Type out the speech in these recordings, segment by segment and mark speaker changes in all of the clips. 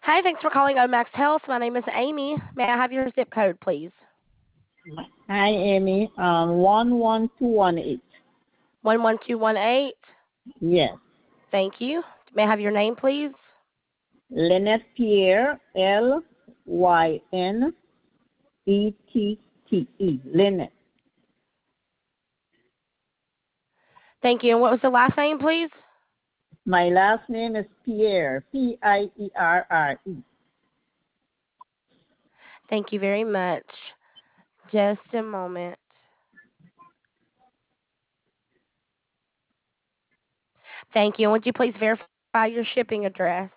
Speaker 1: Hi, thanks for calling Omax Health. My name is Amy. May I have your zip code, please?
Speaker 2: Hi, Amy. 11218.
Speaker 1: 11218.
Speaker 2: Yes.
Speaker 1: Thank you. May I have your name, please?
Speaker 2: Lynette Pierre, Lynnette. Lynette.
Speaker 1: Thank you. And what was the last name, please?
Speaker 2: My last name is Pierre, Pierre.
Speaker 1: Thank you very much. Just a moment. Thank you. And would you please verify your shipping address?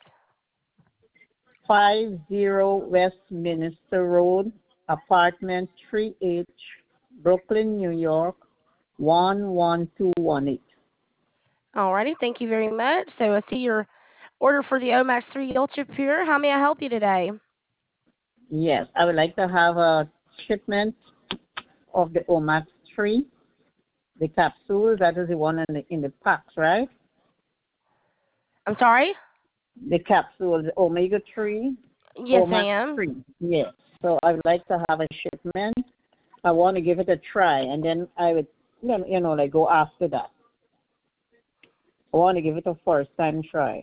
Speaker 2: 50 Westminster Road, apartment 3H, Brooklyn, New York, 11218.
Speaker 1: Alrighty. Thank you very much. So I see your order for the Omax 3 Ultra Pure. How may I help you today?
Speaker 2: Yes, I would like to have a shipment of the Omax 3, the capsule. That is the one in the packs, right?
Speaker 1: I'm sorry?
Speaker 2: The capsule, the Omega 3,
Speaker 1: Yes,
Speaker 2: Omax
Speaker 1: ma'am.
Speaker 2: 3. Yes. So I would like to have a shipment. I want to give it a try, and then I would, like go after that. I want to give it a first time try.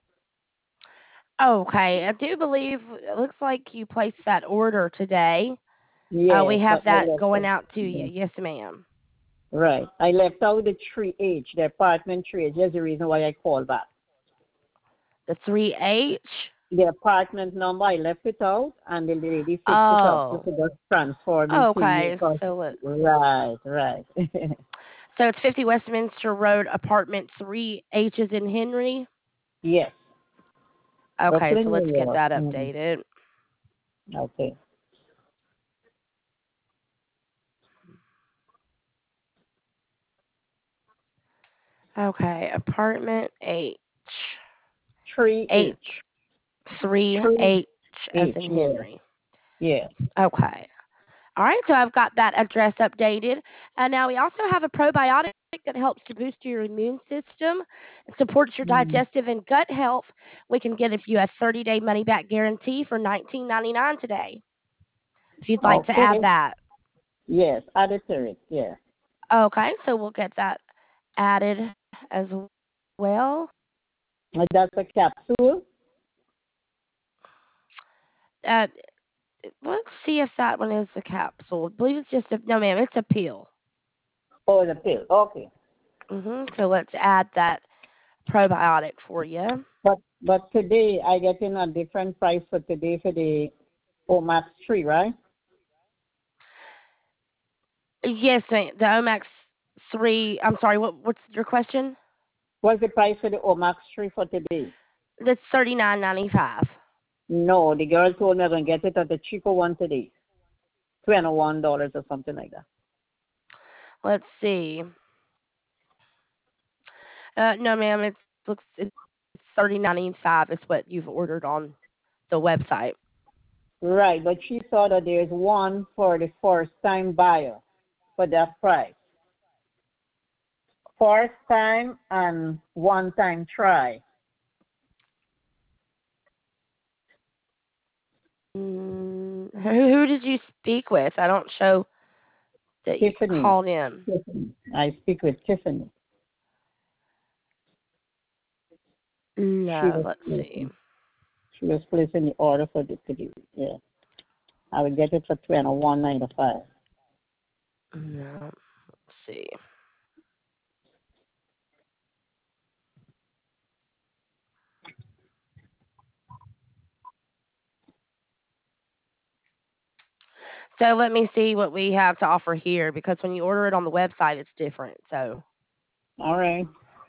Speaker 1: Okay. I do believe it looks like you placed that order today. We
Speaker 2: Yes,
Speaker 1: have
Speaker 2: but I
Speaker 1: that
Speaker 2: left
Speaker 1: going
Speaker 2: it.
Speaker 1: out to you.
Speaker 2: Yeah.
Speaker 1: Yes, ma'am.
Speaker 2: Right. I left out the 3H, the apartment 3H. That's the reason why I called back.
Speaker 1: The 3H?
Speaker 2: The apartment number, I left it out, and the lady fixed it up. So
Speaker 1: Oh.
Speaker 2: she just transferred me to you.
Speaker 1: Okay.
Speaker 2: Right.
Speaker 1: So it's 50 Westminster Road, apartment 3, H is in Henry.
Speaker 2: Yes.
Speaker 1: Okay, so
Speaker 2: Brooklyn,
Speaker 1: let's
Speaker 2: New
Speaker 1: get
Speaker 2: York.
Speaker 1: that updated.
Speaker 2: Okay.
Speaker 1: Okay, apartment H.
Speaker 2: 3H.
Speaker 1: H 3H as
Speaker 2: 3H,
Speaker 1: in
Speaker 2: yes.
Speaker 1: Henry.
Speaker 2: Yes.
Speaker 1: Okay. All right, so I've got that address updated. And now we also have a probiotic that helps to boost your immune system and supports your
Speaker 2: Mm.
Speaker 1: digestive and gut health. We can get if you a 30-day money back guarantee for $19.99 today. If you'd like to add
Speaker 2: Okay.
Speaker 1: that.
Speaker 2: Yes, add it to it. Yeah.
Speaker 1: Okay, so we'll get that added as well.
Speaker 2: That's a capsule.
Speaker 1: Uh, let's see if that one is a capsule. I believe it's just a no, ma'am. It's a pill.
Speaker 2: Oh, the pill. Okay.
Speaker 1: So let's add that probiotic for you.
Speaker 2: But today I get in a different price for today for the Omax 3, right?
Speaker 1: Yes, ma'am. The Omax 3. I'm sorry. What's your question?
Speaker 2: What's the price for the Omax 3 for today?
Speaker 1: That's $39.95.
Speaker 2: No, the girl told me I'm going to get it at the cheaper one today. $21 or something like that.
Speaker 1: Let's see. No, ma'am. It's $39.95 is what you've ordered on the website.
Speaker 2: Right, but she saw that there's one for the first time buyer for that price. First time and one time try.
Speaker 1: Who did you speak with? I don't show that you
Speaker 2: Tiffany.
Speaker 1: called in.
Speaker 2: Tiffany. I speak with Tiffany. She
Speaker 1: No,
Speaker 2: was
Speaker 1: let's see.
Speaker 2: placing, she was placing the order for the today. Yeah. I will get it for $21.95.
Speaker 1: No, let's see. So let me see what we have to offer here because when you order it on the website, it's different. So,
Speaker 2: All right.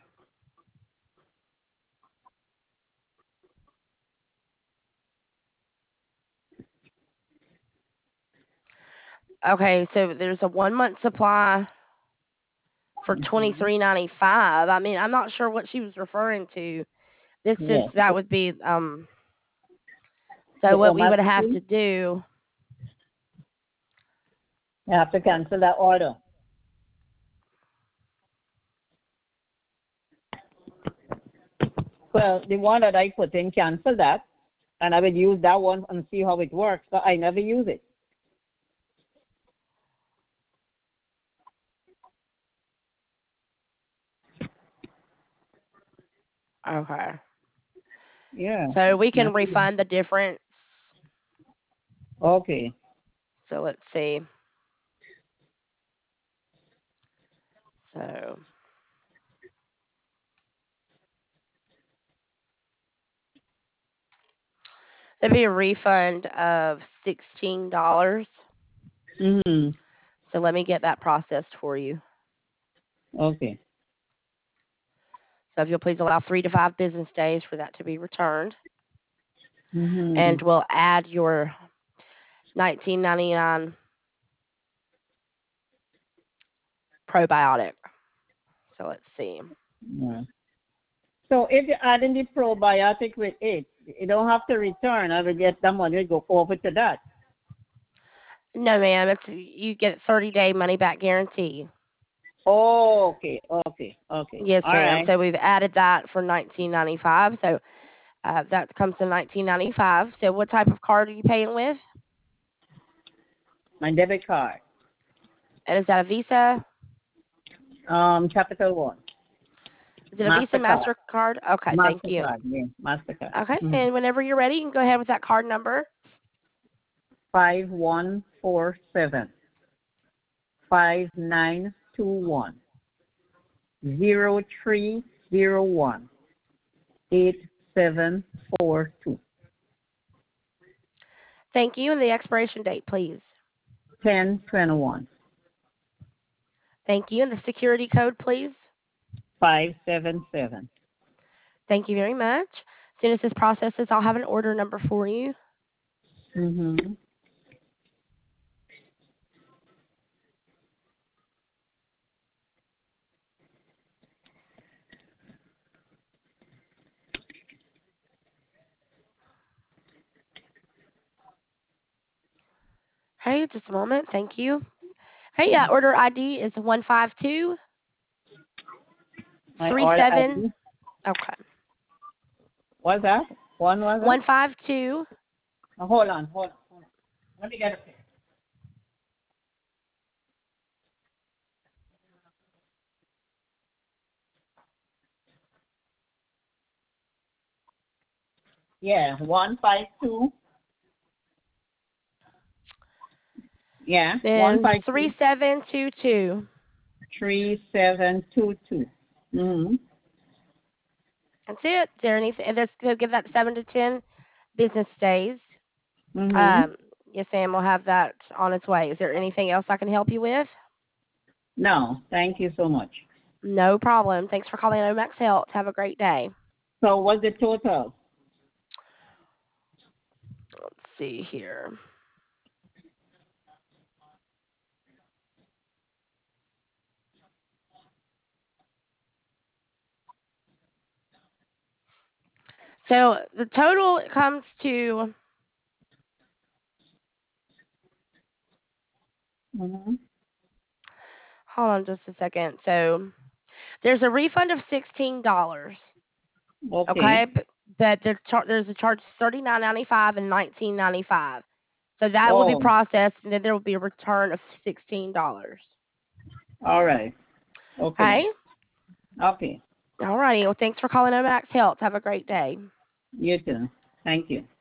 Speaker 1: okay, so there's a 1 month supply for
Speaker 2: Mm-hmm.
Speaker 1: $23.95. I mean, I'm not sure what she was referring to. This since
Speaker 2: Yes.
Speaker 1: that would be
Speaker 2: The
Speaker 1: so what we
Speaker 2: Omax
Speaker 1: would have
Speaker 2: 3,
Speaker 1: to do.
Speaker 2: you have to cancel that order. Well, the one that I put in, cancel that. and I would use that one and see how it works. But I never use it.
Speaker 1: Okay.
Speaker 2: Yeah.
Speaker 1: So we can
Speaker 2: That's it.
Speaker 1: refund the difference.
Speaker 2: Okay.
Speaker 1: So let's see. So there'd be a refund of $16.
Speaker 2: Mhm.
Speaker 1: So let me get that processed for you.
Speaker 2: Okay.
Speaker 1: So if you'll please allow 3 to 5 business days for that to be returned.
Speaker 2: Mhm.
Speaker 1: And we'll add your $19.99 probiotic. So let's see.
Speaker 2: Yeah. So if you're adding the probiotic with it, you don't have to return. I will get the money, go over to that.
Speaker 1: No, ma'am. It's you get 30-day money back guarantee.
Speaker 2: Oh, okay.
Speaker 1: Yes,
Speaker 2: All
Speaker 1: ma'am.
Speaker 2: right.
Speaker 1: So we've added that for 19.95. So that comes to 19.95. So what type of card are you paying with?
Speaker 2: My debit card.
Speaker 1: And is that a Visa?
Speaker 2: Capital One.
Speaker 1: Is it a Visa
Speaker 2: Mastercard.
Speaker 1: Mastercard? Okay, thank you.
Speaker 2: Mastercard. Yeah. Mastercard.
Speaker 1: Okay, and whenever you're ready, you can go ahead with that card number.
Speaker 2: 5147 5921 0301 8742.
Speaker 1: Thank you, and the expiration date, please.
Speaker 2: 1021.
Speaker 1: Thank you, and the security code, please.
Speaker 2: 577.
Speaker 1: Thank you very much. As soon as this processes, I'll have an order number for you.
Speaker 2: Mhm.
Speaker 1: Hey, just a moment. Thank you. Hey, yeah, order ID is 152
Speaker 2: My order
Speaker 1: 37.
Speaker 2: ID.
Speaker 1: Okay.
Speaker 2: What's that? One was it?
Speaker 1: 152.
Speaker 2: Hold on. Let me get a pen. Yeah, 152. Yeah,
Speaker 1: Then
Speaker 2: 152
Speaker 1: 3722.
Speaker 2: 3722. Mm-hmm.
Speaker 1: That's it. Is there anything? That's going to give that 7 to 10 business days.
Speaker 2: Mm-hmm.
Speaker 1: Um, yes, ma'am. We'll have that on its way. Is there anything else I can help you with?
Speaker 2: No, thank you so much.
Speaker 1: No problem. Thanks for calling Omax Health. Have a great day.
Speaker 2: So what's the total?
Speaker 1: Let's see here. So the total comes to,
Speaker 2: Mm-hmm.
Speaker 1: hold on just a second. So there's a refund of $16.
Speaker 2: Okay.
Speaker 1: Okay, but there's a charge $39.95 and $19.95. So that will be
Speaker 2: Oh,
Speaker 1: processed, and then there will be a return of $16.
Speaker 2: all right. Okay then.
Speaker 1: Okay.
Speaker 2: Okay.
Speaker 1: All righty. Well, thanks for calling Omax Health. Have a great day.
Speaker 2: You too. Thank you.